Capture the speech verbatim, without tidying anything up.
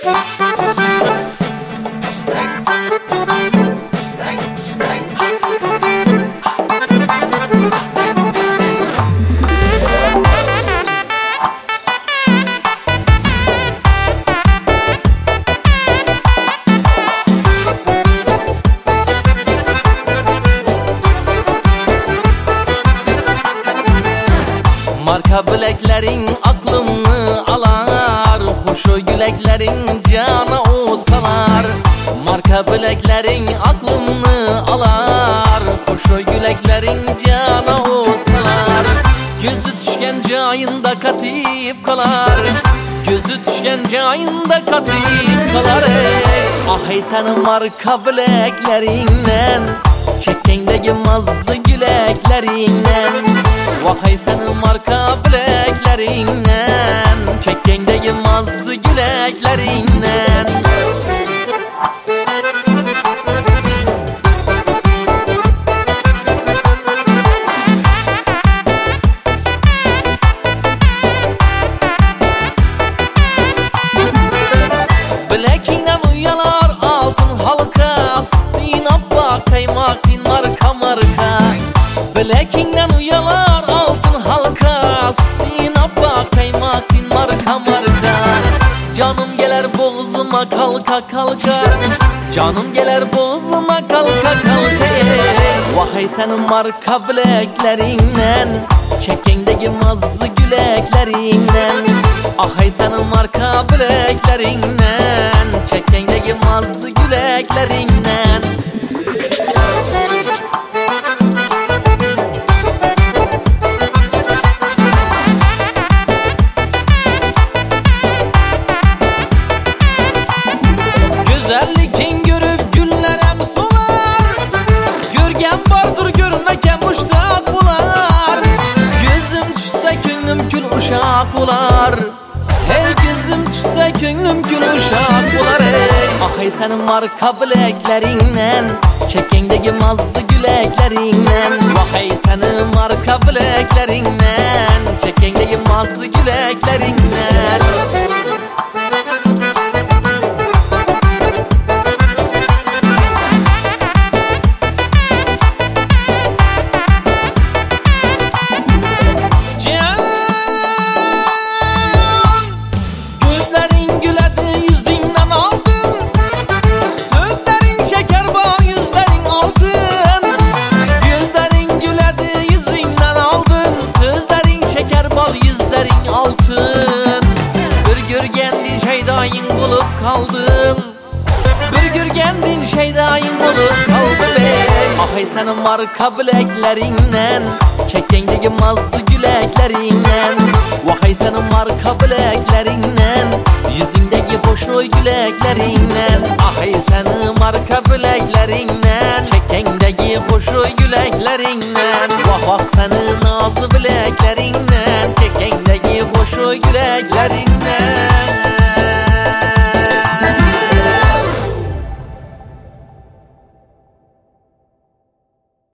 Marka bileklerin aklımı alar, hoşu güleklerin cana olsalar. Marka bileklerin aklımı alar, hoşu güleklerin cana olsalar. Gözü düşken cayında katip kalar, gözü düşken cayında katip kalar. Ah ey senin marka bileklerinden, çekendeki mazlı güleklerinden. Vah ey senin marka bileklerinden, çekendeki mazlı güleklerinden. Bilekinden uyalar altın halka, stina bak kaymakin marka marka. Bilekinden uyalar altın halka, stina bak kaymakin marka marka. Canım gelir boğazıma kalka kalka, canım gelir boğazıma kalka kalka. Vah ey senin marka bileklerinden, çekendeki mazlı güleklerinden. Ah ey senin marka bileklerinden, çekendeki mazlı güleklerinden. Güzellikin görüp günlerem solar, görgen vardır görmeken muştak bular. Gözüm düşse könlüm kül uşak bular, hey gözüm düşse könlüm kül uşak bular. Hey. Ah ey senin marka bileklerinden, çekendeki mazlı güleklerinden. Vah ey senin marka bileklerinden, çekendeki mazlı güleklerinden. Bir görgendin şeydayın bulup kaldım, bir görgendin şeydayın bulup kaldım. Ey. Ah ey senin marka bileklerinden, çekendeki mazlı güleklerinden. Vah ey senin marka bileklerinden, yüzündeki hoşoy güleklerinden. Ah ey senin marka bileklerinden, çekendeki hoşoy güleklerinden. Vah vah senin nazlı bileklerinden, çekendeki hoşoy güleklerinden.